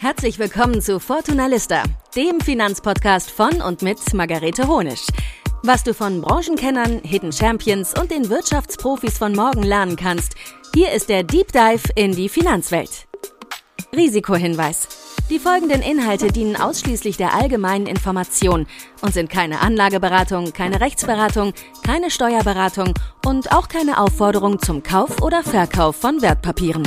Herzlich willkommen zu Fortuna Lista, dem Finanzpodcast von und mit Margarete Honisch. Was du von Branchenkennern, Hidden Champions und den Wirtschaftsprofis von morgen lernen kannst, hier ist der Deep Dive in die Finanzwelt. Risikohinweis: Die folgenden Inhalte dienen ausschließlich der allgemeinen Information und sind keine Anlageberatung, keine Rechtsberatung, keine Steuerberatung und auch keine Aufforderung zum Kauf oder Verkauf von Wertpapieren.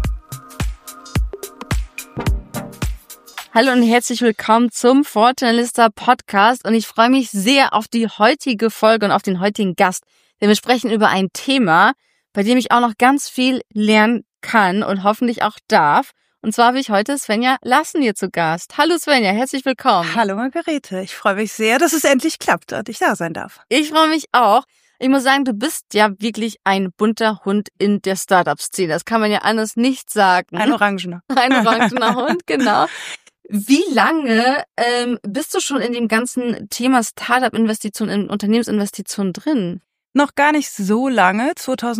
Hallo und herzlich willkommen zum Fortuna Lista Podcast und ich freue mich sehr auf die heutige Folge und auf den heutigen Gast, denn wir sprechen über ein Thema, bei dem ich auch noch ganz viel lernen kann und hoffentlich auch darf. Und zwar habe ich heute Svenja Lassen hier zu Gast. Hallo Svenja, herzlich willkommen. Hallo Margarete, ich freue mich sehr, dass es endlich klappt und ich da sein darf. Ich freue mich auch. Ich muss sagen, du bist ja wirklich ein bunter Hund in der Startup-Szene. Das kann man ja anders nicht sagen. Ein Orangener. Ein orangener Hund, genau. Wie lange bist du schon in dem ganzen Thema Startup-Investition, in Unternehmensinvestitionen drin? Noch gar nicht so lange.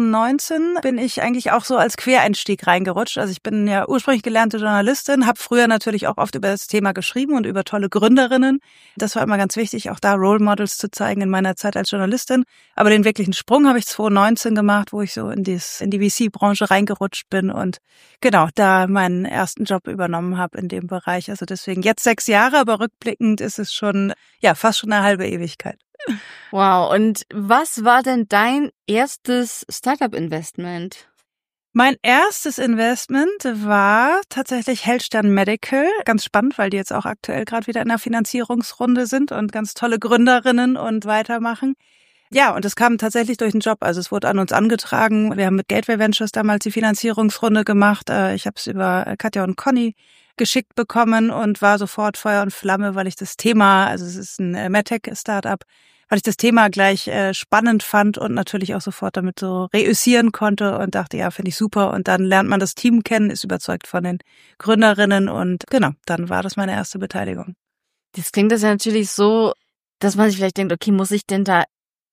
2019 bin ich eigentlich auch so als Quereinstieg reingerutscht. Also ich bin ja ursprünglich gelernte Journalistin, habe früher natürlich auch oft über das Thema geschrieben und über tolle Gründerinnen. Das war immer ganz wichtig, auch da Role Models zu zeigen in meiner Zeit als Journalistin. Aber den wirklichen Sprung habe ich 2019 gemacht, wo ich so in die VC-Branche reingerutscht bin und genau da meinen ersten Job übernommen habe in dem Bereich. Also deswegen jetzt 6 Jahre, aber rückblickend ist es schon fast schon eine halbe Ewigkeit. Wow, und was war denn dein erstes Startup-Investment? Mein erstes Investment war tatsächlich Hellstern Medical. Ganz spannend, weil die jetzt auch aktuell gerade wieder in der Finanzierungsrunde sind und ganz tolle Gründerinnen und weitermachen. Ja, und es kam tatsächlich durch den Job. Also es wurde an uns angetragen. Wir haben mit Gateway Ventures damals die Finanzierungsrunde gemacht. Ich habe es über Katja und Conny geschickt bekommen und war sofort Feuer und Flamme, weil ich das Thema, also es ist ein MedTech-Startup, weil ich das Thema gleich spannend fand und natürlich auch sofort damit so reüssieren konnte und dachte, ja, finde ich super. Und dann lernt man das Team kennen, ist überzeugt von den Gründerinnen und genau, dann war das meine erste Beteiligung. Das klingt das ja natürlich so, dass man sich vielleicht denkt, okay, muss ich denn da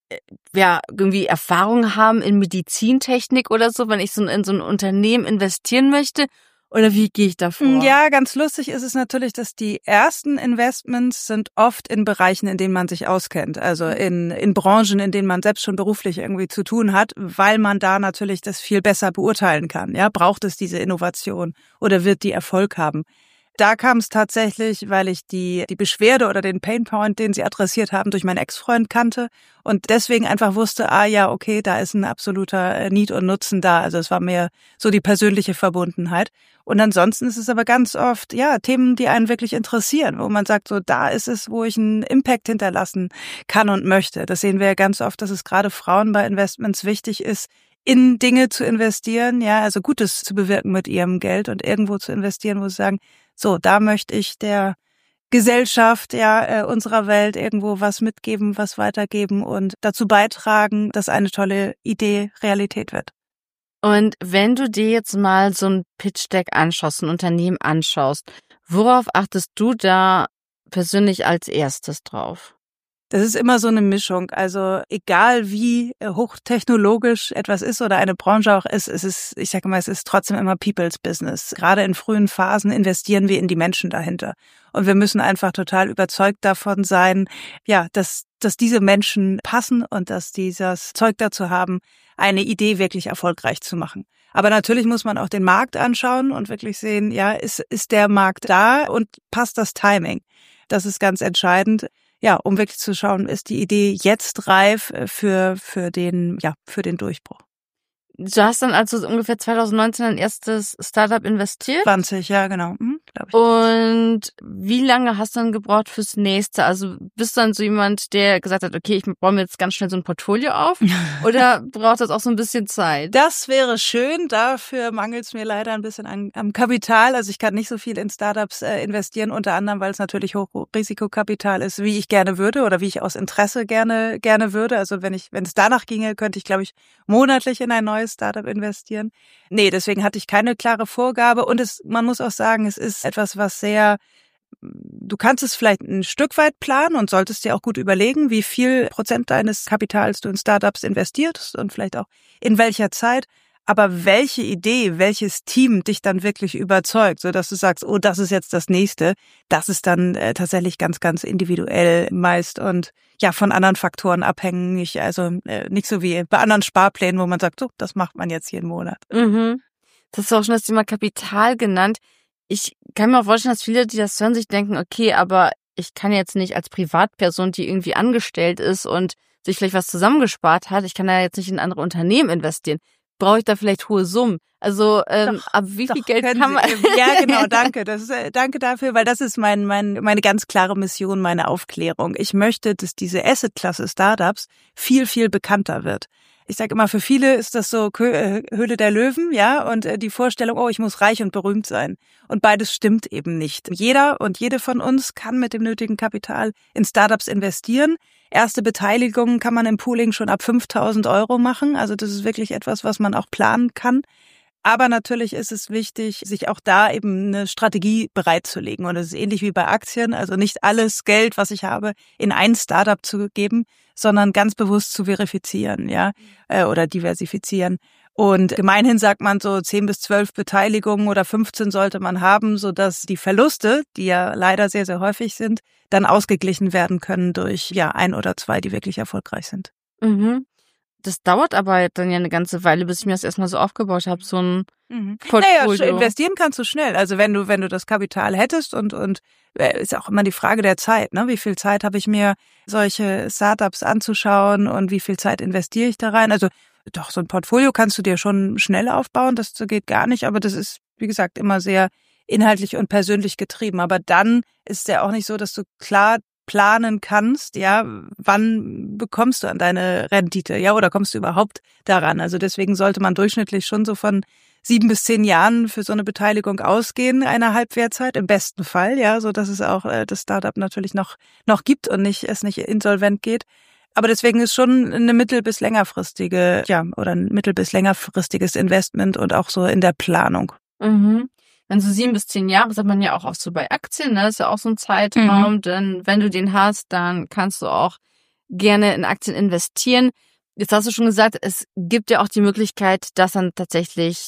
irgendwie Erfahrung haben in Medizintechnik oder so, wenn ich in so ein Unternehmen investieren möchte? Oder wie gehe ich da vor? Ja, ganz lustig ist es natürlich, dass die ersten Investments sind oft in Bereichen, in denen man sich auskennt. Also in Branchen, in denen man selbst schon beruflich irgendwie zu tun hat, weil man da natürlich das viel besser beurteilen kann. Ja, braucht es diese Innovation oder wird die Erfolg haben? Da kam es tatsächlich, weil ich die Beschwerde oder den Painpoint, den sie adressiert haben, durch meinen Ex-Freund kannte und deswegen einfach wusste, okay, da ist ein absoluter Need und Nutzen da. Also es war mehr so die persönliche Verbundenheit. Und ansonsten ist es aber ganz oft, Themen, die einen wirklich interessieren, wo man sagt, so da ist es, wo ich einen Impact hinterlassen kann und möchte. Das sehen wir ja ganz oft, dass es gerade Frauen bei Investments wichtig ist, in Dinge zu investieren, also Gutes zu bewirken mit ihrem Geld und irgendwo zu investieren, wo sie sagen, so, da möchte ich der Gesellschaft, unserer Welt irgendwo was mitgeben, was weitergeben und dazu beitragen, dass eine tolle Idee Realität wird. Und wenn du dir jetzt mal so ein Pitch-Deck anschaust, ein Unternehmen anschaust, worauf achtest du da persönlich als erstes drauf? Das ist immer so eine Mischung. Also egal wie hochtechnologisch etwas ist oder eine Branche auch ist, es ist trotzdem immer People's Business. Gerade in frühen Phasen investieren wir in die Menschen dahinter. Und wir müssen einfach total überzeugt davon sein, dass diese Menschen passen und dass dieses Zeug dazu haben, eine Idee wirklich erfolgreich zu machen. Aber natürlich muss man auch den Markt anschauen und wirklich sehen, ist der Markt da und passt das Timing? Das ist ganz entscheidend. Um wirklich zu schauen, ist die Idee jetzt reif für den Durchbruch. Du hast dann also ungefähr 2019 ein erstes Startup investiert? 20, ja, genau. Glaub ich. Und wie lange hast du dann gebraucht fürs nächste? Also bist du dann so jemand, der gesagt hat, okay, ich baue mir jetzt ganz schnell so ein Portfolio auf? Oder braucht das auch so ein bisschen Zeit? Das wäre schön. Dafür mangelt es mir leider ein bisschen am Kapital. Also ich kann nicht so viel in Startups investieren, unter anderem, weil es natürlich Hochrisikokapital ist, wie ich gerne würde oder wie ich aus Interesse gerne würde. Also wenn es danach ginge, könnte ich, glaube ich, monatlich in ein neues Startup investieren. Nee, deswegen hatte ich keine klare Vorgabe und man muss auch sagen, es ist etwas, was du kannst es vielleicht ein Stück weit planen und solltest dir auch gut überlegen, wie viel Prozent deines Kapitals du in Startups investierst und vielleicht auch in welcher Zeit. Aber welche Idee, welches Team dich dann wirklich überzeugt, so dass du sagst, oh, das ist jetzt das Nächste, das ist dann tatsächlich ganz, ganz individuell meist und ja, von anderen Faktoren abhängig. Also nicht so wie bei anderen Sparplänen, wo man sagt, so, das macht man jetzt jeden Monat. Mhm. Das ist auch schon das Thema Kapital genannt. Ich kann mir auch vorstellen, dass viele, die das hören, sich denken, okay, aber ich kann jetzt nicht als Privatperson, die irgendwie angestellt ist und sich vielleicht was zusammengespart hat, ich kann da jetzt nicht in andere Unternehmen investieren. Brauche ich da vielleicht hohe Summen? Also ab wie viel Geld kann man... Ja, genau, danke. Danke dafür, weil das ist meine ganz klare Mission, meine Aufklärung. Ich möchte, dass diese Asset-Klasse Startups viel, viel bekannter wird. Ich sage immer, für viele ist das so Höhle der Löwen, ja, und die Vorstellung, oh, ich muss reich und berühmt sein. Und beides stimmt eben nicht. Jeder und jede von uns kann mit dem nötigen Kapital in Startups investieren. Erste Beteiligungen kann man im Pooling schon ab 5.000 € machen. Also das ist wirklich etwas, was man auch planen kann. Aber natürlich ist es wichtig, sich auch da eben eine Strategie bereitzulegen. Und es ist ähnlich wie bei Aktien, also nicht alles Geld, was ich habe, in ein Startup zu geben, sondern ganz bewusst zu verifizieren, ja, oder diversifizieren. Und gemeinhin sagt man so 10 bis 12 Beteiligungen oder 15 sollte man haben, sodass die Verluste, die ja leider sehr, sehr häufig sind, dann ausgeglichen werden können durch ja 1 oder 2, die wirklich erfolgreich sind. Mhm. Das dauert aber dann ja eine ganze Weile, bis ich mir das erstmal so aufgebaut habe, so ein Portfolio. Naja, investieren kannst du schnell. Also wenn du das Kapital hättest und ist auch immer die Frage der Zeit, ne? Wie viel Zeit habe ich mir, solche Startups anzuschauen und wie viel Zeit investiere ich da rein? Also doch, so ein Portfolio kannst du dir schon schnell aufbauen, das geht gar nicht, aber das ist, wie gesagt, immer sehr inhaltlich und persönlich getrieben. Aber dann ist es ja auch nicht so, dass du klar planen kannst, ja, wann bekommst du an deine Rendite, ja, oder kommst du überhaupt daran? Also deswegen sollte man durchschnittlich schon so von 7 bis 10 Jahren für so eine Beteiligung ausgehen, eine Halbwertzeit, im besten Fall, ja, so dass es auch das Startup natürlich noch gibt und es nicht insolvent geht. Aber deswegen ist schon eine mittel- bis längerfristige, ja, oder ein mittel- bis längerfristiges Investment und auch so in der Planung. Mhm. Wenn so 7 bis 10 Jahre, sagt man ja auch oft so bei Aktien, ne? Das ist ja auch so ein Zeitraum, denn wenn du den hast, dann kannst du auch gerne in Aktien investieren. Jetzt hast du schon gesagt, es gibt ja auch die Möglichkeit, dass dann tatsächlich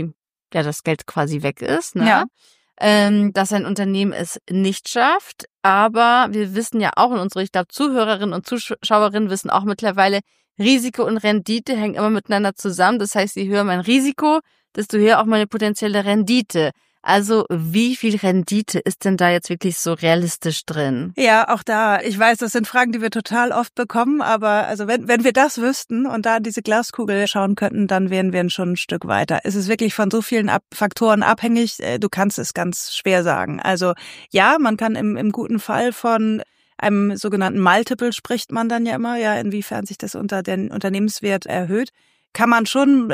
das Geld quasi weg ist, ne? Ja. Dass ein Unternehmen es nicht schafft. Aber wir wissen ja auch, ich glaube, Zuhörerinnen und Zuschauerinnen wissen auch mittlerweile, Risiko und Rendite hängen immer miteinander zusammen. Das heißt, je höher mein Risiko, desto höher auch meine potenzielle Rendite. Also wie viel Rendite ist denn da jetzt wirklich so realistisch drin? Ja, auch da. Ich weiß, das sind Fragen, die wir total oft bekommen, aber also wenn wir das wüssten und da in diese Glaskugel schauen könnten, dann wären wir schon ein Stück weiter. Es ist wirklich von so vielen Faktoren abhängig, du kannst es ganz schwer sagen. Also ja, man kann im guten Fall von einem sogenannten Multiple spricht man dann ja immer, ja, inwiefern sich das unter den Unternehmenswert erhöht. Können schon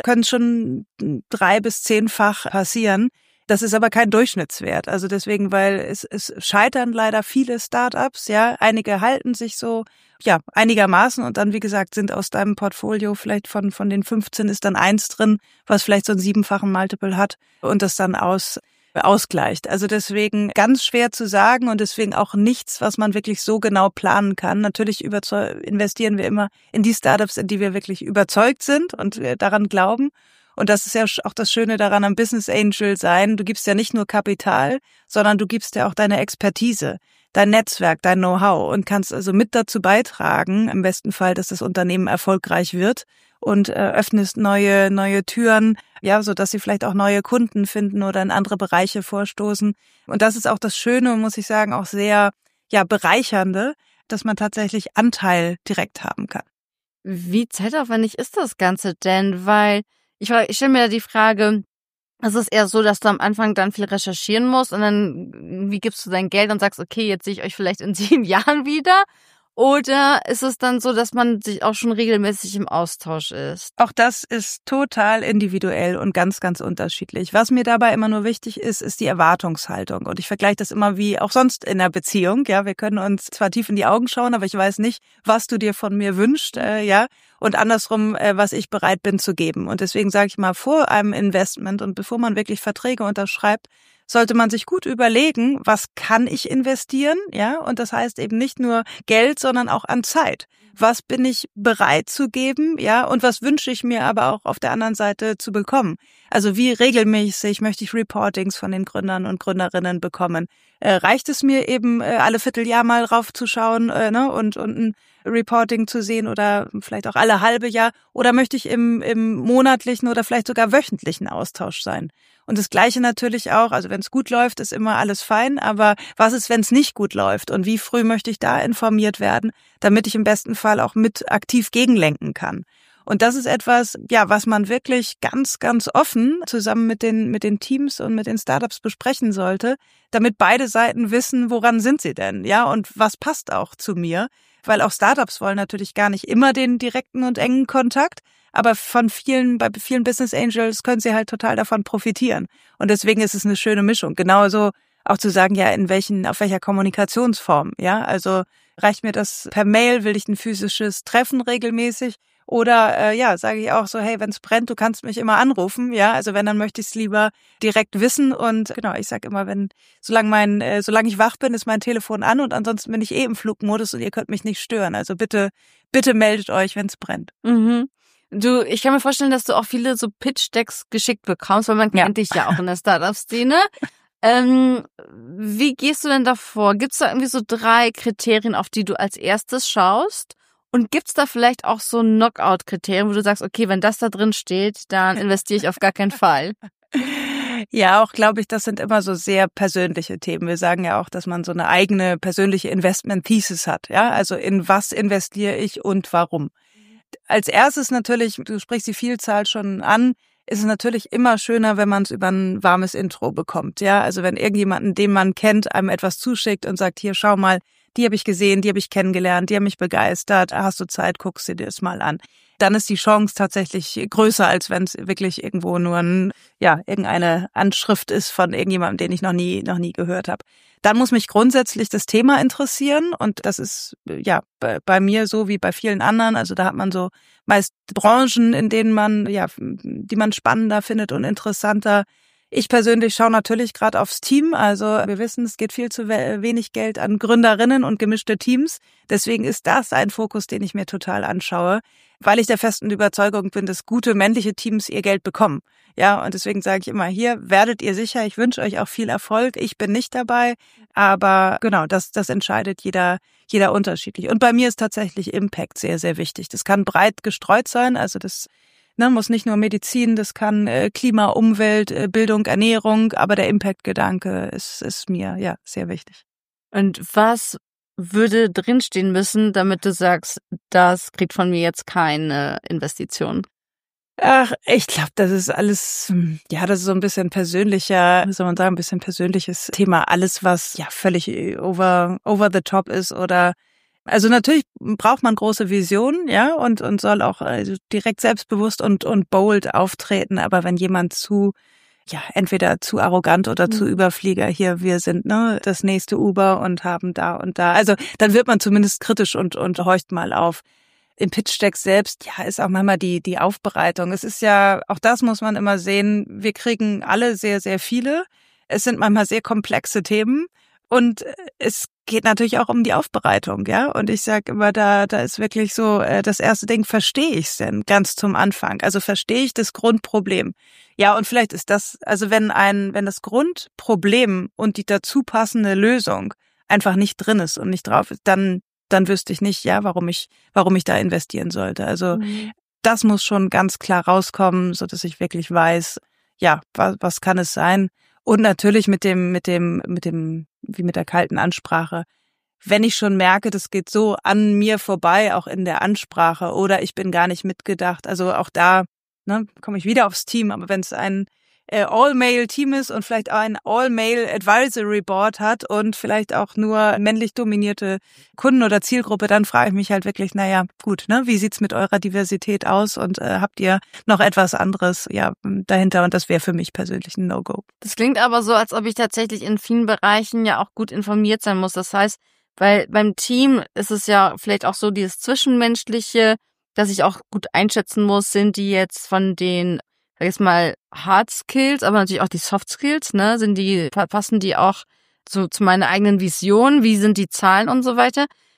3- bis 10-fach passieren. Das ist aber kein Durchschnittswert. Also deswegen, weil es scheitern leider viele Startups, ja. Einige halten sich so, ja, einigermaßen und dann, wie gesagt, sind aus deinem Portfolio vielleicht von den 15 ist dann 1 drin, was vielleicht so einen 7-fachen Multiple hat und das dann ausgleicht. Also deswegen ganz schwer zu sagen und deswegen auch nichts, was man wirklich so genau planen kann. Natürlich investieren wir immer in die Startups, in die wir wirklich überzeugt sind und daran glauben. Und das ist ja auch das Schöne daran am Business Angel sein. Du gibst ja nicht nur Kapital, sondern du gibst ja auch deine Expertise, dein Netzwerk, dein Know-how und kannst also mit dazu beitragen, im besten Fall, dass das Unternehmen erfolgreich wird und öffnest neue Türen, ja, so dass sie vielleicht auch neue Kunden finden oder in andere Bereiche vorstoßen. Und das ist auch das Schöne, muss ich sagen, auch sehr, ja, bereichernde, dass man tatsächlich Anteil direkt haben kann. Wie zeitaufwendig ist das Ganze denn? Weil ich stelle mir da die Frage, es ist eher so, dass du am Anfang dann viel recherchieren musst und dann, wie gibst du dein Geld und sagst, okay, jetzt sehe ich euch vielleicht in 7 Jahren wieder? Oder ist es dann so, dass man sich auch schon regelmäßig im Austausch ist? Auch das ist total individuell und ganz, ganz unterschiedlich. Was mir dabei immer nur wichtig ist die Erwartungshaltung. Und ich vergleiche das immer wie auch sonst in einer Beziehung. Ja, wir können uns zwar tief in die Augen schauen, aber ich weiß nicht, was du dir von mir wünschst, ja. Und andersrum, was ich bereit bin zu geben. Und deswegen sage ich mal, vor einem Investment und bevor man wirklich Verträge unterschreibt, sollte man sich gut überlegen, was kann ich investieren, ja? Und das heißt eben nicht nur Geld, sondern auch an Zeit. was bin ich bereit zu geben, ja, und was wünsche ich mir aber auch auf der anderen Seite zu bekommen. Also wie regelmäßig möchte ich Reportings von den Gründern und Gründerinnen bekommen? Reicht es mir eben alle Vierteljahr mal raufzuschauen und ein Reporting zu sehen oder vielleicht auch alle halbe Jahr? Oder möchte ich im monatlichen oder vielleicht sogar wöchentlichen Austausch sein? Und das Gleiche natürlich auch, also wenn es gut läuft, ist immer alles fein, aber was ist, wenn es nicht gut läuft? Und wie früh möchte ich da informiert werden, damit ich im besten Fall auch mit aktiv gegenlenken kann? Und das ist etwas, ja, was man wirklich ganz, ganz offen zusammen mit den Teams und mit den Startups besprechen sollte, damit beide Seiten wissen, woran sind sie denn, ja, und was passt auch zu mir? Weil auch Startups wollen natürlich gar nicht immer den direkten und engen Kontakt, aber bei vielen Business Angels können sie halt total davon profitieren. Und deswegen ist es eine schöne Mischung. Genauso auch zu sagen, ja, auf welcher Kommunikationsform, ja, also reicht mir das per Mail, will ich ein physisches Treffen regelmäßig? Oder sage ich auch so, hey, wenn es brennt, du kannst mich immer anrufen, ja, also wenn, dann möchte ich es lieber direkt wissen. Und genau, ich sage immer, solange ich wach bin, ist mein Telefon an und ansonsten bin ich im Flugmodus und ihr könnt mich nicht stören. Also bitte meldet euch, wenn es brennt. Mhm. Ich kann mir vorstellen, dass du auch viele so Pitch-Decks geschickt bekommst, weil man kennt dich ja auch in der Startup-Szene. Wie gehst du denn davor? Gibt's da irgendwie so 3 Kriterien, auf die du als erstes schaust? Und gibt's da vielleicht auch so Knockout-Kriterien, wo du sagst, okay, wenn das da drin steht, dann investiere ich auf gar keinen Fall? Ja, auch glaube ich, das sind immer so sehr persönliche Themen. Wir sagen ja auch, dass man so eine eigene persönliche Investment-Thesis hat. Ja, also in was investiere ich und warum? Als erstes natürlich, du sprichst die Vielzahl schon an, ist es natürlich immer schöner, wenn man es über ein warmes Intro bekommt. Ja, also wenn irgendjemanden, den man kennt, einem etwas zuschickt und sagt, hier, schau mal, die habe ich gesehen, die habe ich kennengelernt, die haben mich begeistert, hast du Zeit, guckst du dir das mal an. Dann ist die Chance tatsächlich größer, als wenn es wirklich irgendwo nur irgendeine Anschrift ist von irgendjemandem, den ich noch nie gehört habe. Dann muss mich grundsätzlich das Thema interessieren und das ist ja bei mir so wie bei vielen anderen. Also da hat man so meist Branchen, in denen die man spannender findet und interessanter. Ich persönlich schaue natürlich gerade aufs Team. Also wir wissen, es geht viel zu wenig Geld an Gründerinnen und gemischte Teams. Deswegen ist das ein Fokus, den ich mir total anschaue, weil ich der festen Überzeugung bin, dass gute männliche Teams ihr Geld bekommen. Ja, und deswegen sage ich immer, hier werdet ihr sicher. Ich wünsche euch auch viel Erfolg. Ich bin nicht dabei, aber genau, das entscheidet jeder unterschiedlich. Und bei mir ist tatsächlich Impact sehr, sehr wichtig. Das kann breit gestreut sein, also das muss nicht nur Medizin, das kann Klima, Umwelt, Bildung, Ernährung, aber der Impact-Gedanke ist mir ja sehr wichtig. Und was würde drinstehen müssen, damit du sagst, das kriegt von mir jetzt keine Investition? Ach, ich glaube, das ist alles, das ist so ein bisschen persönlicher, wie soll man sagen, ein bisschen persönliches Thema. Alles, was ja völlig over the top ist oder also natürlich braucht man große Visionen, ja, und soll auch direkt selbstbewusst und bold auftreten, aber wenn jemand entweder zu arrogant oder zu Überflieger, hier, wir sind das nächste Uber und haben da und da, also dann wird man zumindest kritisch und horcht mal auf. Im Pitch-Deck selbst, ja, ist auch manchmal die Aufbereitung. Es ist ja, auch das muss man immer sehen, wir kriegen alle sehr, sehr viele. Es sind manchmal sehr komplexe Themen. Und es geht natürlich auch um die Aufbereitung, ja. Und ich sage immer, da ist wirklich so, das erste Ding, verstehe ich es denn ganz zum Anfang? Also verstehe ich das Grundproblem? Ja, und vielleicht ist das, also wenn das Grundproblem und die dazu passende Lösung einfach nicht drin ist und nicht drauf ist, dann wüsste ich nicht, ja, warum ich da investieren sollte. Also das muss schon ganz klar rauskommen, so dass ich wirklich weiß, ja, was kann es sein? Und natürlich mit dem, wie mit der kalten Ansprache. Wenn ich schon merke, das geht so an mir vorbei, auch in der Ansprache, oder ich bin gar nicht mitgedacht. Also auch da, komme ich wieder aufs Team. Aber wenn es ein All-Male-Team ist und vielleicht auch ein All-Male-Advisory Board hat und vielleicht auch nur männlich dominierte Kunden oder Zielgruppe, dann frage ich mich halt wirklich, naja, gut, wie sieht's mit eurer Diversität aus und habt ihr noch etwas anderes dahinter? Und das wäre für mich persönlich ein No-Go. Das klingt aber so, als ob ich tatsächlich in vielen Bereichen ja auch gut informiert sein muss. Das heißt, weil beim Team ist es ja vielleicht auch so dieses Zwischenmenschliche, dass ich auch gut einschätzen muss, sind die jetzt von den, sag ich mal, Hard Skills, aber natürlich auch die Soft Skills, passen die auch so zu meiner eigenen Vision, wie sind die Zahlen und so weiter.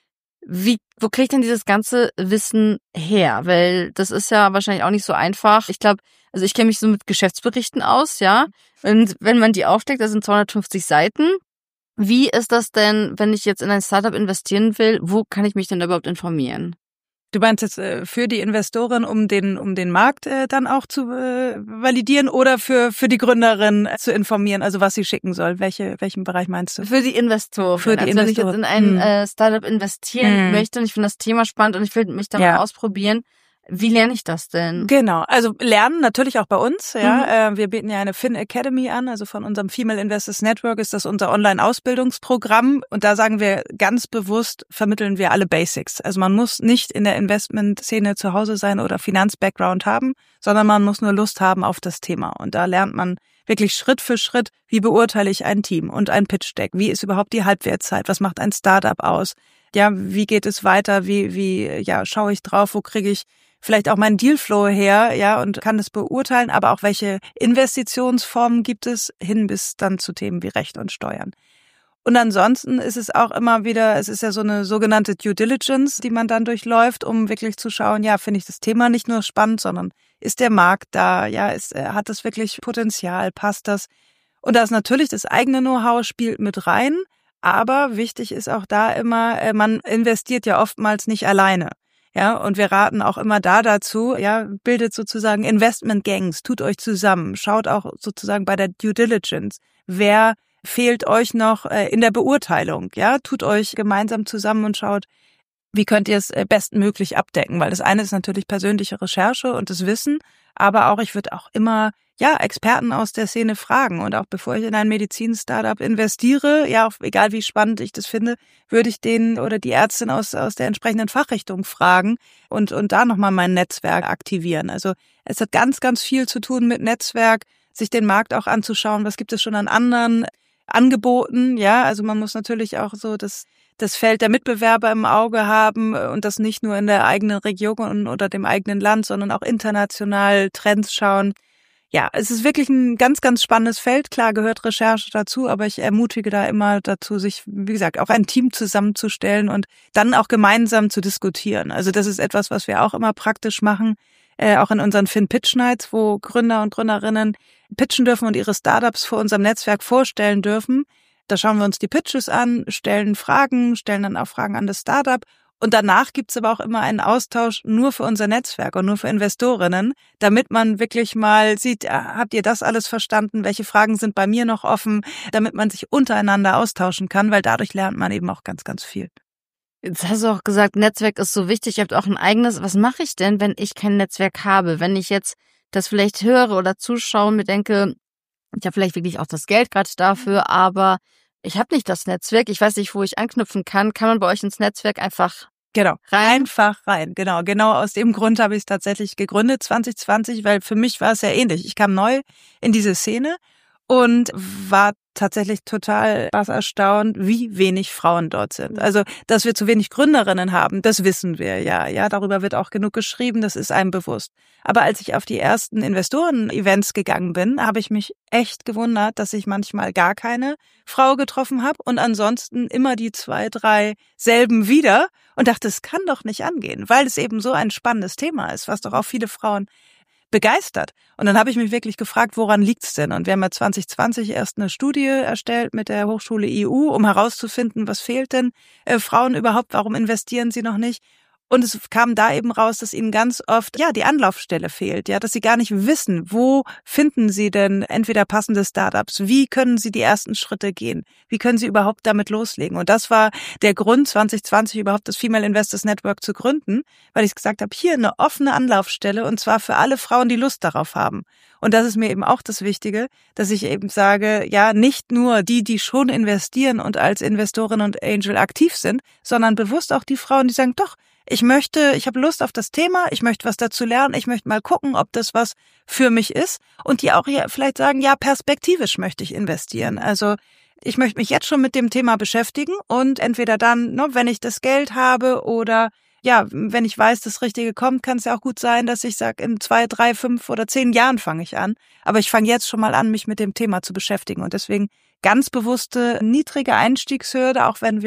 Wo kriege ich denn dieses ganze Wissen her? Weil das ist ja wahrscheinlich auch nicht so einfach. Ich glaube, also ich kenne mich so mit Geschäftsberichten aus, ja. Und wenn man die aufdeckt, das sind 250 Seiten. Wie ist das denn, wenn ich jetzt in ein Startup investieren will? Wo kann ich mich denn überhaupt informieren? Du meinst jetzt für die Investorin, um den Markt dann auch zu validieren oder für die Gründerin zu informieren, also was sie schicken soll? Welchen Bereich meinst du? Für die Investoren. Für die Wenn ich jetzt in ein Startup investieren möchte und ich finde das Thema spannend und ich will mich da mal ausprobieren, wie lerne ich das denn? Genau, also lernen natürlich auch bei uns. Ja, wir bieten ja eine Fin Academy an, also von unserem Female Investors Network ist das unser Online-Ausbildungsprogramm und da sagen wir ganz bewusst, vermitteln wir alle Basics. Also man muss nicht in der Investment-Szene zu Hause sein oder Finanz-Background haben, sondern man muss nur Lust haben auf das Thema und da lernt man wirklich Schritt für Schritt, wie beurteile ich ein Team und ein Pitch-Deck, wie ist überhaupt die Halbwertszeit, was macht ein Startup aus, ja, wie geht es weiter, wie schaue ich drauf, wo kriege ich vielleicht auch meinen Dealflow her, ja, und kann das beurteilen, aber auch welche Investitionsformen gibt es hin bis dann zu Themen wie Recht und Steuern. Und ansonsten ist es auch immer wieder, es ist ja so eine sogenannte Due Diligence, die man dann durchläuft, um wirklich zu schauen, ja, finde ich das Thema nicht nur spannend, sondern ist der Markt da, ja, hat das wirklich Potenzial, passt das? Und da ist natürlich das eigene Know-how spielt mit rein, aber wichtig ist auch da immer, man investiert ja oftmals nicht alleine. Ja, und wir raten auch immer da dazu, ja, bildet sozusagen Investment Gangs, tut euch zusammen, schaut auch sozusagen bei der Due Diligence, wer fehlt euch noch in der Beurteilung, ja, tut euch gemeinsam zusammen und schaut, wie könnt ihr es bestmöglich abdecken, weil das eine ist natürlich persönliche Recherche und das Wissen, aber auch ich würde auch immer Experten aus der Szene fragen und auch bevor ich in ein Medizin-Startup investiere, ja, egal wie spannend ich das finde, würde ich den oder die Ärztin aus der entsprechenden Fachrichtung fragen und da nochmal mein Netzwerk aktivieren. Also es hat ganz, ganz viel zu tun mit Netzwerk, sich den Markt auch anzuschauen, was gibt es schon an anderen Angeboten, ja, also man muss natürlich auch so das Feld der Mitbewerber im Auge haben und das nicht nur in der eigenen Region oder dem eigenen Land, sondern auch international Trends schauen. Ja, es ist wirklich ein ganz, ganz spannendes Feld. Klar gehört Recherche dazu, aber ich ermutige da immer dazu, sich, wie gesagt, auch ein Team zusammenzustellen und dann auch gemeinsam zu diskutieren. Also das ist etwas, was wir auch immer praktisch machen, auch in unseren Fin-Pitch-Nights, wo Gründer und Gründerinnen pitchen dürfen und ihre Startups vor unserem Netzwerk vorstellen dürfen. Da schauen wir uns die Pitches an, stellen dann auch Fragen an das Startup. Und danach gibt's aber auch immer einen Austausch nur für unser Netzwerk und nur für Investorinnen, damit man wirklich mal sieht, habt ihr das alles verstanden? Welche Fragen sind bei mir noch offen? Damit man sich untereinander austauschen kann, weil dadurch lernt man eben auch ganz, ganz viel. Jetzt hast du auch gesagt, Netzwerk ist so wichtig. Ihr habt auch ein eigenes. Was mache ich denn, wenn ich kein Netzwerk habe? Wenn ich jetzt das vielleicht höre oder zuschaue und mir denke, ich habe vielleicht wirklich auch das Geld gerade dafür, aber ich habe nicht das Netzwerk, ich weiß nicht, wo ich anknüpfen kann. Kann man bei euch ins Netzwerk einfach einfach rein. Genau aus dem Grund habe ich es tatsächlich gegründet 2020, weil für mich war es ja ähnlich. Ich kam neu in diese Szene und war tatsächlich total erstaunt, wie wenig Frauen dort sind. Also, dass wir zu wenig Gründerinnen haben, das wissen wir ja. Darüber wird auch genug geschrieben, das ist einem bewusst. Aber als ich auf die ersten Investoren-Events gegangen bin, habe ich mich echt gewundert, dass ich manchmal gar keine Frau getroffen habe und ansonsten immer die 2, 3 selben wieder und dachte, es kann doch nicht angehen, weil es eben so ein spannendes Thema ist, was doch auch viele Frauen begeistert. Und dann habe ich mich wirklich gefragt, woran liegt's denn? Und wir haben ja 2020 erst eine Studie erstellt mit der Hochschule EU, um herauszufinden, was fehlt denn Frauen überhaupt, warum investieren sie noch nicht? Und es kam da eben raus, dass ihnen ganz oft die Anlaufstelle fehlt, dass sie gar nicht wissen, wo finden sie denn entweder passende Startups, wie können sie die ersten Schritte gehen, wie können sie überhaupt damit loslegen. Und das war der Grund, 2020 überhaupt das Female Investors Network zu gründen, weil ich gesagt habe, hier eine offene Anlaufstelle und zwar für alle Frauen, die Lust darauf haben. Und das ist mir eben auch das Wichtige, dass ich eben sage, nicht nur die schon investieren und als Investorin und Angel aktiv sind, sondern bewusst auch die Frauen, die sagen, doch, ich habe Lust auf das Thema, ich möchte was dazu lernen, ich möchte mal gucken, ob das was für mich ist und die auch vielleicht sagen, perspektivisch möchte ich investieren. Also ich möchte mich jetzt schon mit dem Thema beschäftigen und entweder dann, wenn ich das Geld habe oder wenn ich weiß, das Richtige kommt, kann es ja auch gut sein, dass ich sage, in 2, 3, 5 oder 10 Jahren fange ich an. Aber ich fange jetzt schon mal an, mich mit dem Thema zu beschäftigen und deswegen ganz bewusste, niedrige Einstiegshürde, auch wenn wir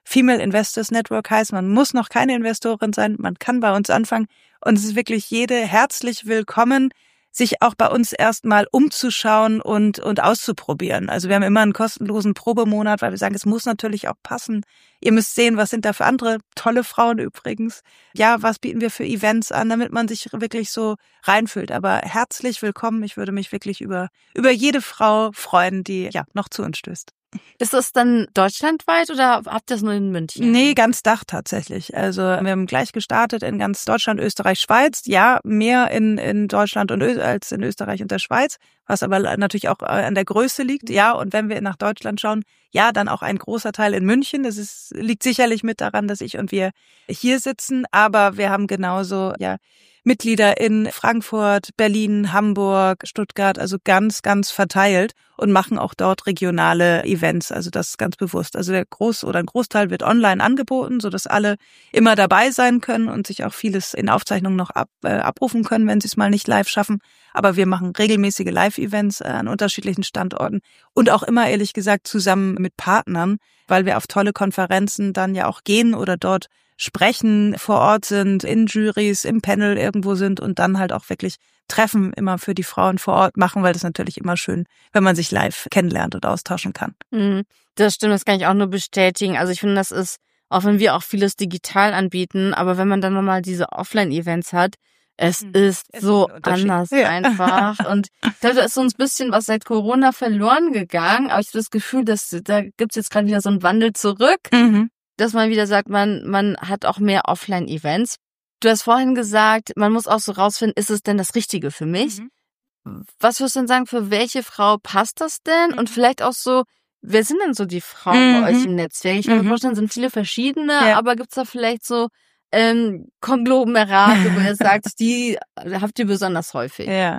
Female Investors Network heißt. Man muss noch keine Investorin sein, man kann bei uns anfangen. Und es ist wirklich jede herzlich willkommen, sich auch bei uns erstmal umzuschauen und auszuprobieren. Also wir haben immer einen kostenlosen Probemonat, weil wir sagen, es muss natürlich auch passen. Ihr müsst sehen, was sind da für andere tolle Frauen übrigens. Ja, was bieten wir für Events an, damit man sich wirklich so reinfühlt. Aber herzlich willkommen. Ich würde mich wirklich über jede Frau freuen, die ja noch zu uns stößt. Ist das dann deutschlandweit oder habt ihr das nur in München? Nee, ganz Dach tatsächlich. Also wir haben gleich gestartet in ganz Deutschland, Österreich, Schweiz. Ja, mehr in Deutschland als in Österreich und der Schweiz, was aber natürlich auch an der Größe liegt. Ja, und wenn wir nach Deutschland schauen, ja, dann auch ein großer Teil in München. Das liegt sicherlich mit daran, dass ich und wir hier sitzen. Aber wir haben genauso, ja, Mitglieder in Frankfurt, Berlin, Hamburg, Stuttgart, also ganz, ganz verteilt und machen auch dort regionale Events, also das ganz bewusst. Also ein Großteil wird online angeboten, sodass alle immer dabei sein können und sich auch vieles in Aufzeichnungen noch abrufen können, wenn sie es mal nicht live schaffen. Aber wir machen regelmäßige Live-Events an unterschiedlichen Standorten und auch immer, ehrlich gesagt, zusammen mit Partnern, weil wir auf tolle Konferenzen dann ja auch gehen oder dort sprechen, vor Ort sind, in Juries, im Panel irgendwo sind und dann halt auch wirklich Treffen immer für die Frauen vor Ort machen, weil das natürlich immer schön, wenn man sich live kennenlernt und austauschen kann. Das stimmt, das kann ich auch nur bestätigen. Also ich finde, das ist, auch wenn wir auch vieles digital anbieten, aber wenn man dann nochmal diese Offline-Events hat, es ist so anders einfach. Und ich glaube, da ist so ein bisschen was seit Corona verloren gegangen, aber ich habe das Gefühl, dass da gibt's jetzt gerade wieder so einen Wandel zurück. Dass man wieder sagt, man hat auch mehr Offline-Events. Du hast vorhin gesagt, man muss auch so rausfinden, ist es denn das Richtige für mich? Was würdest du denn sagen, für welche Frau passt das denn? Und vielleicht auch so, wer sind denn so die Frauen bei euch im Netzwerk? Ich kann mir vorstellen, es sind viele verschiedene, aber gibt's da vielleicht so Konglomerate, wo ihr sagt, die habt ihr besonders häufig? Ja.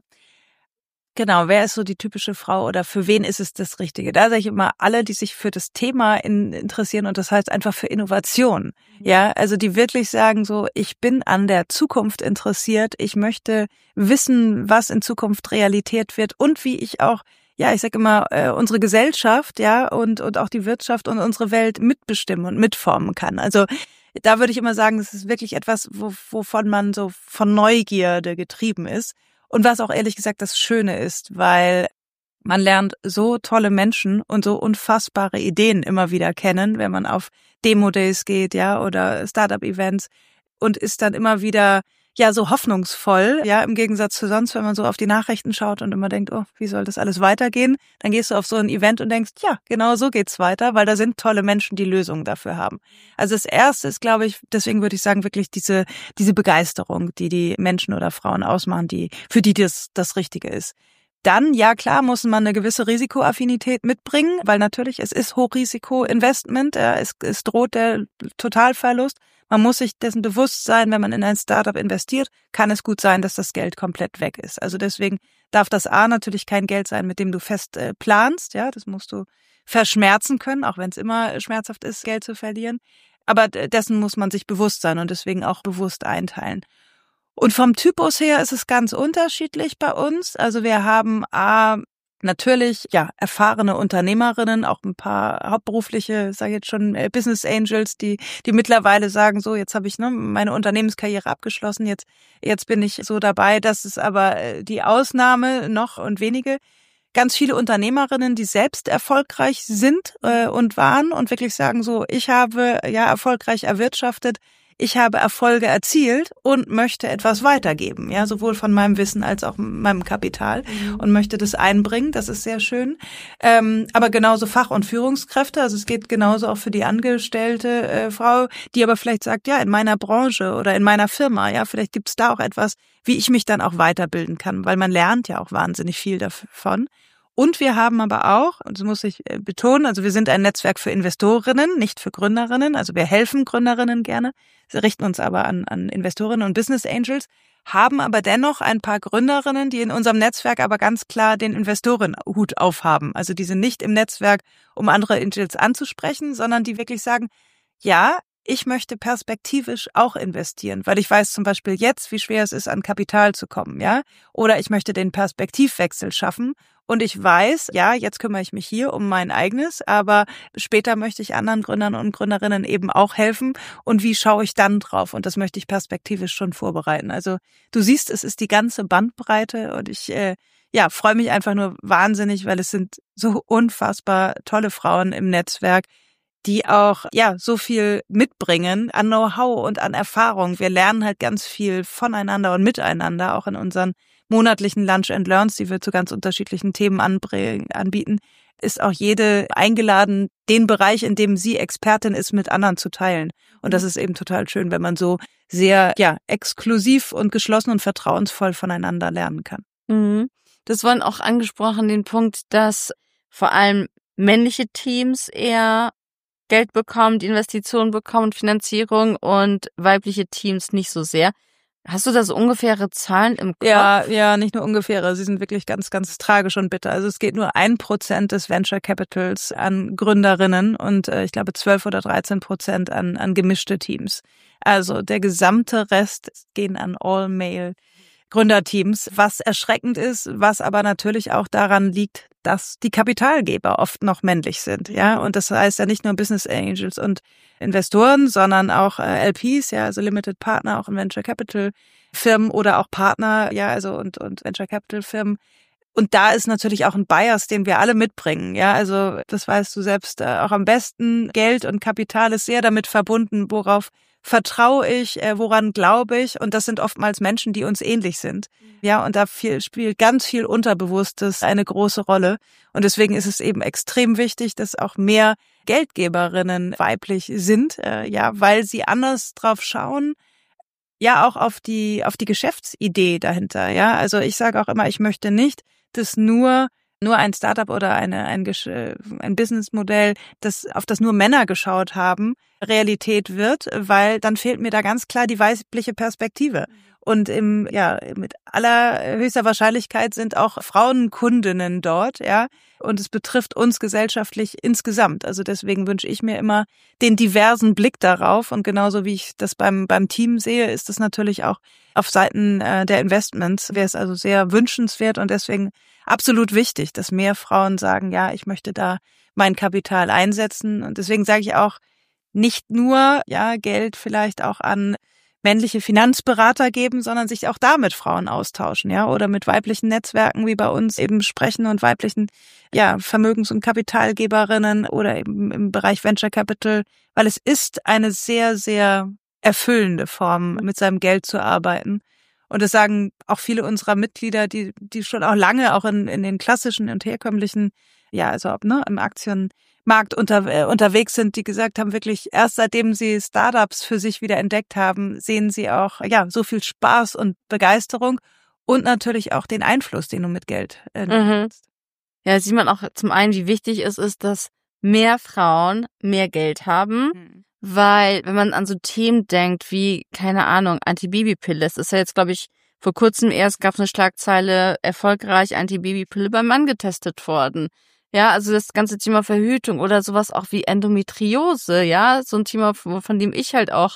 Genau, wer ist so die typische Frau oder für wen ist es das Richtige? Da sage ich immer, alle, die sich für das Thema interessieren und das heißt einfach für Innovation. Ja, also die wirklich sagen so, ich bin an der Zukunft interessiert, ich möchte wissen, was in Zukunft Realität wird und wie ich auch, ja, ich sage immer, unsere Gesellschaft, ja, und auch die Wirtschaft und unsere Welt mitbestimmen und mitformen kann. Also da würde ich immer sagen, das ist wirklich etwas, wovon man so von Neugierde getrieben ist. Und was auch ehrlich gesagt das Schöne ist, weil man lernt so tolle Menschen und so unfassbare Ideen immer wieder kennen, wenn man auf Demo-Days geht, ja, oder Startup-Events und ist dann immer wieder, ja, so hoffnungsvoll, ja, im Gegensatz zu sonst, wenn man so auf die Nachrichten schaut und immer denkt, oh, wie soll das alles weitergehen? Dann gehst du auf so ein Event und denkst, ja, genau so geht's weiter, weil da sind tolle Menschen, die Lösungen dafür haben. Also das Erste ist, glaube ich, deswegen würde ich sagen, wirklich diese Begeisterung, die Menschen oder Frauen ausmachen, für die das Richtige ist. Dann, ja klar, muss man eine gewisse Risikoaffinität mitbringen, weil natürlich, es ist Hochrisiko-Investment, es droht der Totalverlust. Man muss sich dessen bewusst sein, wenn man in ein Startup investiert, kann es gut sein, dass das Geld komplett weg ist. Also deswegen darf das natürlich kein Geld sein, mit dem du fest planst. Ja, das musst du verschmerzen können, auch wenn es immer schmerzhaft ist, Geld zu verlieren. Aber dessen muss man sich bewusst sein und deswegen auch bewusst einteilen. Und vom Typus her ist es ganz unterschiedlich bei uns. Also wir haben natürlich, ja, erfahrene Unternehmerinnen, auch ein paar hauptberufliche, sage ich jetzt schon, Business Angels, die mittlerweile sagen, so, jetzt habe ich meine Unternehmenskarriere abgeschlossen, jetzt bin ich so dabei. Das ist aber die Ausnahme noch und wenige. Ganz viele Unternehmerinnen, die selbst erfolgreich sind und waren und wirklich sagen so, ich habe ja erfolgreich erwirtschaftet, ich habe Erfolge erzielt und möchte etwas weitergeben, ja, sowohl von meinem Wissen als auch meinem Kapital und möchte das einbringen, das ist sehr schön. Aber genauso Fach- und Führungskräfte, also es geht genauso auch für die angestellte Frau, die aber vielleicht sagt, ja, in meiner Branche oder in meiner Firma, ja, vielleicht gibt es da auch etwas, wie ich mich dann auch weiterbilden kann, weil man lernt ja auch wahnsinnig viel davon. Und wir haben aber auch, und das muss ich betonen, also wir sind ein Netzwerk für Investorinnen, nicht für Gründerinnen, also wir helfen Gründerinnen gerne, richten uns aber an Investorinnen und Business Angels, haben aber dennoch ein paar Gründerinnen, die in unserem Netzwerk aber ganz klar den Investorenhut aufhaben. Also die sind nicht im Netzwerk, um andere Angels anzusprechen, sondern die wirklich sagen, ja, ich möchte perspektivisch auch investieren, weil ich weiß zum Beispiel jetzt, wie schwer es ist, an Kapital zu kommen, ja. Oder ich möchte den Perspektivwechsel schaffen und ich weiß, ja, jetzt kümmere ich mich hier um mein eigenes, aber später möchte ich anderen Gründern und Gründerinnen eben auch helfen. Und wie schaue ich dann drauf? Und das möchte ich perspektivisch schon vorbereiten. Also du siehst, es ist die ganze Bandbreite und ich freue mich einfach nur wahnsinnig, weil es sind so unfassbar tolle Frauen im Netzwerk, die auch so viel mitbringen an Know-how und an Erfahrung. Wir lernen halt ganz viel voneinander und miteinander, auch in unseren monatlichen Lunch and Learns, die wir zu ganz unterschiedlichen Themen anbieten, ist auch jede eingeladen, den Bereich, in dem sie Expertin ist, mit anderen zu teilen. Und das ist eben total schön, wenn man so sehr exklusiv und geschlossen und vertrauensvoll voneinander lernen kann. Mhm. Das wurde auch angesprochen, den Punkt, dass vor allem männliche Teams eher Geld bekommen, die Investitionen bekommen, Finanzierung und weibliche Teams nicht so sehr. Hast du da so ungefähre Zahlen im Kopf? Ja, nicht nur ungefähre. Sie sind wirklich ganz, ganz tragisch und bitter. Also es geht nur 1% des Venture Capitals an Gründerinnen und ich glaube 12 oder 13% an gemischte Teams. Also der gesamte Rest gehen an All-Male Gründerteams, was erschreckend ist, was aber natürlich auch daran liegt, dass die Kapitalgeber oft noch männlich sind, ja. Und das heißt ja nicht nur Business Angels und Investoren, sondern auch LPs, ja, also Limited Partner, auch in Venture Capital Firmen oder auch Partner, ja, also und Venture Capital Firmen. Und da ist natürlich auch ein Bias, den wir alle mitbringen, ja. Also das weißt du selbst auch am besten. Geld und Kapital ist sehr damit verbunden, worauf vertraue ich, woran glaube ich? Und das sind oftmals Menschen, die uns ähnlich sind. Ja, und da spielt ganz viel Unterbewusstes eine große Rolle. Und deswegen ist es eben extrem wichtig, dass auch mehr Geldgeberinnen weiblich sind, weil sie anders drauf schauen, ja, auch auf die Geschäftsidee dahinter, ja. Also ich sage auch immer, ich möchte nicht, dass nur ein Startup oder ein Businessmodell, auf das nur Männer geschaut haben, Realität wird, weil dann fehlt mir da ganz klar die weibliche Perspektive. Und mit allerhöchster Wahrscheinlichkeit sind auch Frauenkundinnen dort, ja. Und es betrifft uns gesellschaftlich insgesamt. Also deswegen wünsche ich mir immer den diversen Blick darauf. Und genauso wie ich das beim Team sehe, ist das natürlich auch auf Seiten der Investments, wäre es also sehr wünschenswert und deswegen absolut wichtig, dass mehr Frauen sagen, ja, ich möchte da mein Kapital einsetzen. Und deswegen sage ich auch, nicht nur Geld vielleicht auch an männliche Finanzberater geben, sondern sich auch da mit Frauen austauschen, ja, oder mit weiblichen Netzwerken wie bei uns eben sprechen und weiblichen Vermögens- und Kapitalgeberinnen oder eben im Bereich Venture Capital, weil es ist eine sehr, sehr erfüllende Form, mit seinem Geld zu arbeiten. Und das sagen auch viele unserer Mitglieder, die schon auch lange auch in den klassischen und herkömmlichen, im Aktienmarkt unterwegs sind, die gesagt haben, wirklich erst seitdem sie Startups für sich wieder entdeckt haben, sehen sie auch so viel Spaß und Begeisterung und natürlich auch den Einfluss, den du mit Geld nimmst. Ja, sieht man auch zum einen, wie wichtig es ist, dass mehr Frauen mehr Geld haben. Weil, wenn man an so Themen denkt wie, keine Ahnung, Antibabypille, es ist ja jetzt, glaube ich, vor kurzem erst gab es eine Schlagzeile, erfolgreich Antibabypille beim Mann getestet worden. Ja, also das ganze Thema Verhütung oder sowas auch wie Endometriose, ja, so ein Thema, von dem ich halt auch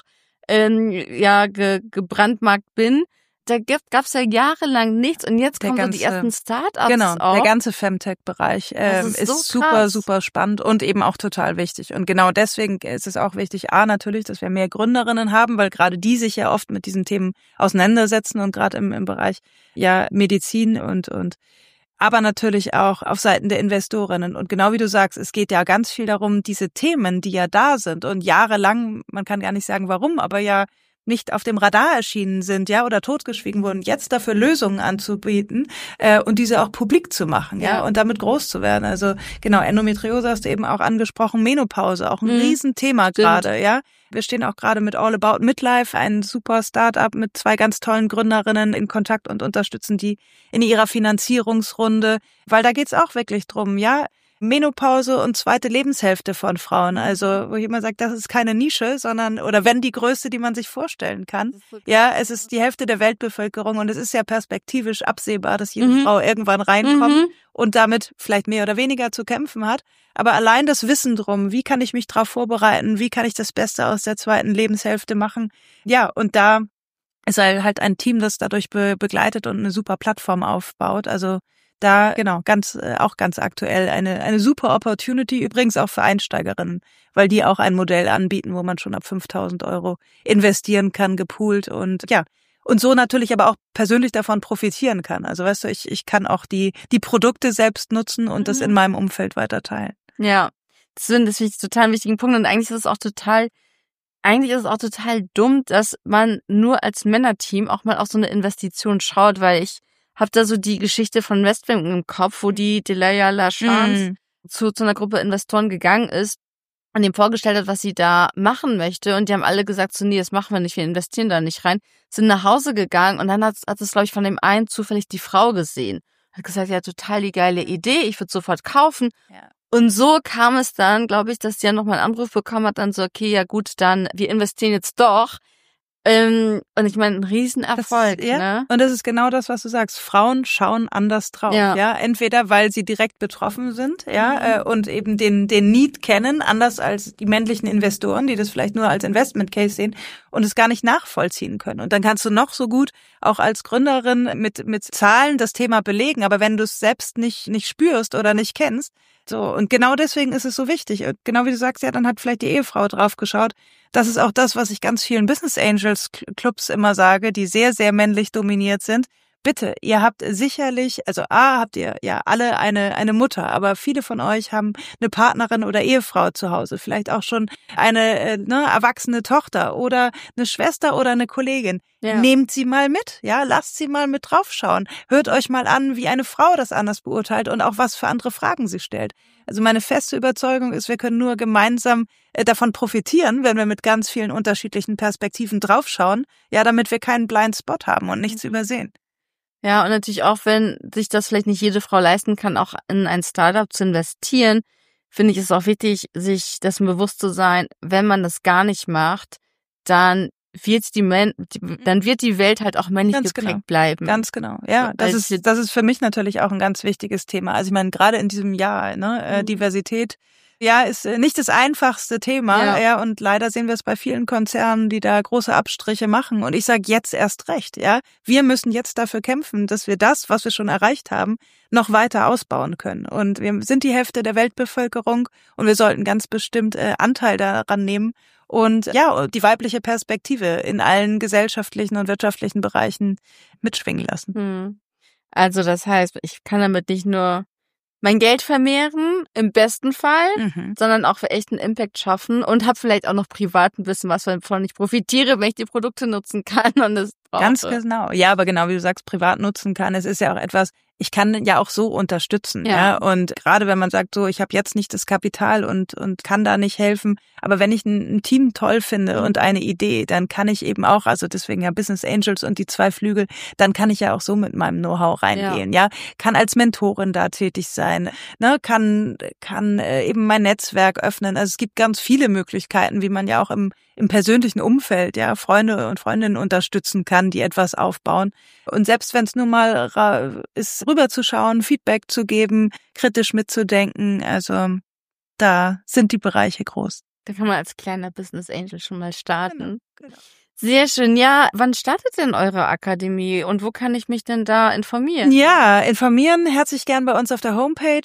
gebrandmarkt bin. Da gab's ja jahrelang nichts und jetzt kommen so die ersten Startups. Genau, auch. Der ganze Femtech-Bereich ist so super, krass. super spannend und eben auch total wichtig. Und genau deswegen ist es auch wichtig, natürlich, dass wir mehr Gründerinnen haben, weil gerade die sich ja oft mit diesen Themen auseinandersetzen und gerade im Bereich Medizin und aber natürlich auch auf Seiten der Investorinnen. Und genau wie du sagst, es geht ja ganz viel darum, diese Themen, die ja da sind und jahrelang, man kann gar nicht sagen warum, aber nicht auf dem Radar erschienen sind, oder totgeschwiegen wurden, jetzt dafür Lösungen anzubieten und diese auch publik zu machen, und damit groß zu werden. Also genau, Endometriose hast du eben auch angesprochen, Menopause, auch ein Riesenthema gerade, Wir stehen auch gerade mit All About Midlife, ein super Start-up mit 2 ganz tollen Gründerinnen in Kontakt und unterstützen die in ihrer Finanzierungsrunde, weil da geht's auch wirklich drum, Menopause und zweite Lebenshälfte von Frauen. Also wo jemand sagt, das ist keine Nische, sondern oder wenn die größte, die man sich vorstellen kann. Ja, es ist die Hälfte der Weltbevölkerung und es ist ja perspektivisch absehbar, dass jede Frau irgendwann reinkommt und damit vielleicht mehr oder weniger zu kämpfen hat. Aber allein das Wissen drum, wie kann ich mich darauf vorbereiten, wie kann ich das Beste aus der zweiten Lebenshälfte machen. Ja, und da ist halt ein Team, das dadurch begleitet und eine super Plattform aufbaut. Also da, genau, auch ganz aktuell eine super Opportunity, übrigens auch für Einsteigerinnen, weil die auch ein Modell anbieten, wo man schon ab 5.000 € investieren kann, gepoolt und ja. Und so natürlich aber auch persönlich davon profitieren kann. Also weißt du, ich kann auch die Produkte selbst nutzen und das in meinem Umfeld weiter teilen. Ja, das finde ich total einen wichtigen Punkt und eigentlich ist es auch total dumm, dass man nur als Männerteam auch mal auf so eine Investition schaut, weil ich habe da so die Geschichte von Westwing im Kopf, wo die Delia LaChance zu einer Gruppe Investoren gegangen ist und ihm vorgestellt hat, was sie da machen möchte. Und die haben alle gesagt, so nee, das machen wir nicht, wir investieren da nicht rein. Sind nach Hause gegangen und dann hat es, glaube ich, von dem einen zufällig die Frau gesehen. Hat gesagt, ja, total die geile Idee, ich würde sofort kaufen. Ja. Und so kam es dann, glaube ich, dass sie ja nochmal einen Anruf bekommen hat, dann so, okay, ja gut, dann wir investieren jetzt doch. Und ich meine, ein Riesenerfolg, ne? Und das ist genau das, was du sagst. Frauen schauen anders drauf, ja. Entweder, weil sie direkt betroffen sind, und eben den Need kennen, anders als die männlichen Investoren, die das vielleicht nur als Investment Case sehen und es gar nicht nachvollziehen können. Und dann kannst du noch so gut auch als Gründerin mit Zahlen das Thema belegen, aber wenn du es selbst nicht spürst oder nicht kennst, so, und genau deswegen ist es so wichtig. Und genau wie du sagst, ja, dann hat vielleicht die Ehefrau drauf geschaut. Das ist auch das, was ich ganz vielen Business Angels Clubs immer sage, die sehr, sehr männlich dominiert sind. Bitte, ihr habt sicherlich, also habt ihr ja alle eine Mutter, aber viele von euch haben eine Partnerin oder Ehefrau zu Hause, vielleicht auch schon eine erwachsene Tochter oder eine Schwester oder eine Kollegin. Ja. Nehmt sie mal mit, ja, lasst sie mal mit draufschauen. Hört euch mal an, wie eine Frau das anders beurteilt und auch was für andere Fragen sie stellt. Also meine feste Überzeugung ist, wir können nur gemeinsam davon profitieren, wenn wir mit ganz vielen unterschiedlichen Perspektiven draufschauen, ja, damit wir keinen Blind Spot haben und nichts übersehen. Ja, und natürlich auch, wenn sich das vielleicht nicht jede Frau leisten kann, auch in ein Startup zu investieren, finde ich es auch wichtig, sich dessen bewusst zu sein, wenn man das gar nicht macht, dann wird die Welt halt auch männlich geprägt bleiben. Ganz genau. Ja, das ist für mich natürlich auch ein ganz wichtiges Thema. Also ich meine, gerade in diesem Jahr, Diversität, ja, ist nicht das einfachste Thema, ja, und leider sehen wir es bei vielen Konzernen, die da große Abstriche machen. Und ich sage jetzt erst recht, ja, wir müssen jetzt dafür kämpfen, dass wir das, was wir schon erreicht haben, noch weiter ausbauen können. Und wir sind die Hälfte der Weltbevölkerung und wir sollten ganz bestimmt Anteil daran nehmen und ja, die weibliche Perspektive in allen gesellschaftlichen und wirtschaftlichen Bereichen mitschwingen lassen. Also das heißt, ich kann damit nicht nur mein Geld vermehren, im besten Fall, sondern auch für echten Impact schaffen und habe vielleicht auch noch privat ein bisschen was, wovon ich profitiere, wenn ich die Produkte nutzen kann und das brauche. Ganz genau. Ja, aber genau wie du sagst, privat nutzen kann, es ist ja auch etwas, ich kann ja auch so unterstützen, ja. Und gerade wenn man sagt, so, ich habe jetzt nicht das Kapital und kann da nicht helfen, aber wenn ich ein Team toll finde und eine Idee, dann kann ich eben auch, also deswegen ja Business Angels und die 2 Flügel, dann kann ich ja auch so mit meinem Know-how reingehen, ja. Kann als Mentorin da tätig sein, ne, kann eben mein Netzwerk öffnen. Also es gibt ganz viele Möglichkeiten, wie man ja auch im persönlichen Umfeld, ja, Freunde und Freundinnen unterstützen kann, die etwas aufbauen. Und selbst wenn es nur mal ist, rüberzuschauen, Feedback zu geben, kritisch mitzudenken, also da sind die Bereiche groß. Da kann man als kleiner Business Angel schon mal starten. Genau. Sehr schön. Ja, wann startet denn eure Akademie und wo kann ich mich denn da informieren? Ja, informieren herzlich gern bei uns auf der Homepage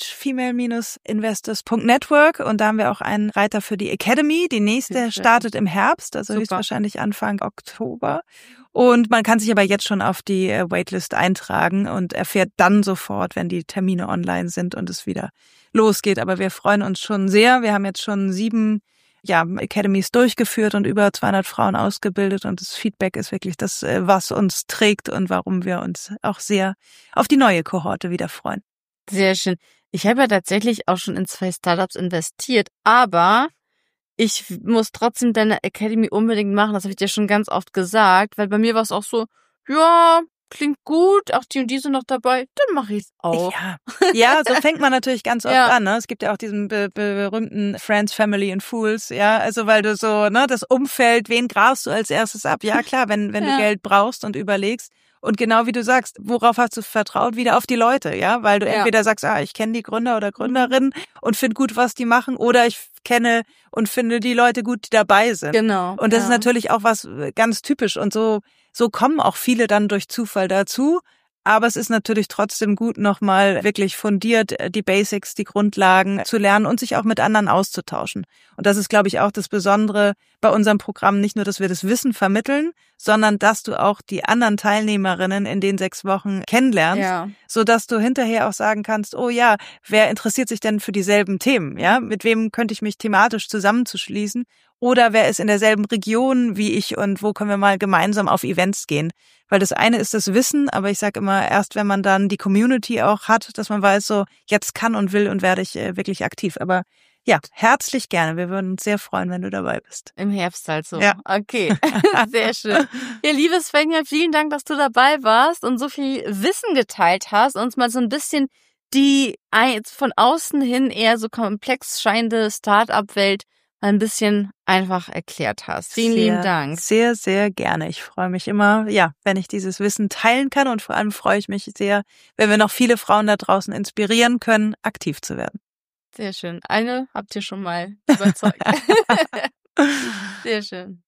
female-investors.network und da haben wir auch einen Reiter für die Academy. Die nächste startet im Herbst, also höchstwahrscheinlich Anfang Oktober. Und man kann sich aber jetzt schon auf die Waitlist eintragen und erfährt dann sofort, wenn die Termine online sind und es wieder losgeht. Aber wir freuen uns schon sehr. Wir haben jetzt schon 7 Academies durchgeführt und über 200 Frauen ausgebildet und das Feedback ist wirklich das, was uns trägt und warum wir uns auch sehr auf die neue Kohorte wieder freuen. Sehr schön. Ich habe ja tatsächlich auch schon in 2 Startups investiert, aber ich muss trotzdem deine Academy unbedingt machen, das habe ich dir schon ganz oft gesagt, weil bei mir war es auch so, ja, klingt gut, auch die und die sind noch dabei, dann mache ich es auch. Ja, so fängt man natürlich ganz oft an. Ne? Es gibt ja auch diesen berühmten Friends, Family and Fools, ja, also weil du so, ne, das Umfeld, wen grabst du als erstes ab? Ja, klar, wenn du Geld brauchst und überlegst. Und genau wie du sagst, worauf hast du vertraut? Wieder auf die Leute, ja, weil du entweder sagst, ich kenne die Gründer oder Gründerinnen und finde gut, was die machen, oder ich kenne und finde die Leute gut, die dabei sind. Genau. Und das ist natürlich auch was ganz typisch und so kommen auch viele dann durch Zufall dazu. Aber es ist natürlich trotzdem gut, nochmal wirklich fundiert die Basics, die Grundlagen zu lernen und sich auch mit anderen auszutauschen. Und das ist, glaube ich, auch das Besondere bei unserem Programm. Nicht nur, dass wir das Wissen vermitteln, sondern dass du auch die anderen Teilnehmerinnen in den 6 Wochen kennenlernst, sodass du hinterher auch sagen kannst, oh ja, wer interessiert sich denn für dieselben Themen? Ja, mit wem könnte ich mich thematisch zusammenzuschließen? Oder wer ist in derselben Region wie ich und wo können wir mal gemeinsam auf Events gehen? Weil das eine ist das Wissen, aber ich sage immer, erst wenn man dann die Community auch hat, dass man weiß, so jetzt kann und will und werde ich wirklich aktiv. Aber ja, herzlich gerne. Wir würden uns sehr freuen, wenn du dabei bist. Im Herbst halt so. Ja. Okay, sehr schön. Ja, liebe Svenja, vielen Dank, dass du dabei warst und so viel Wissen geteilt hast und uns mal so ein bisschen die von außen hin eher so komplex scheinende Start-up-Welt ein bisschen einfach erklärt hast. Vielen lieben Dank. Sehr, sehr gerne. Ich freue mich immer, wenn ich dieses Wissen teilen kann und vor allem freue ich mich sehr, wenn wir noch viele Frauen da draußen inspirieren können, aktiv zu werden. Sehr schön. Eine habt ihr schon mal überzeugt. Sehr schön.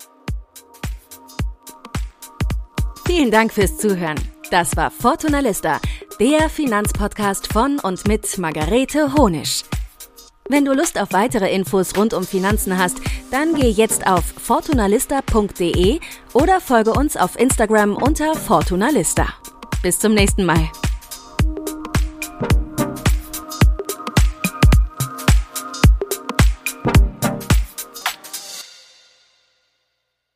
Vielen Dank fürs Zuhören. Das war Fortuna Lista, der Finanzpodcast von und mit Margarete Honisch. Wenn du Lust auf weitere Infos rund um Finanzen hast, dann geh jetzt auf fortunalista.de oder folge uns auf Instagram unter Fortunalista. Bis zum nächsten Mal.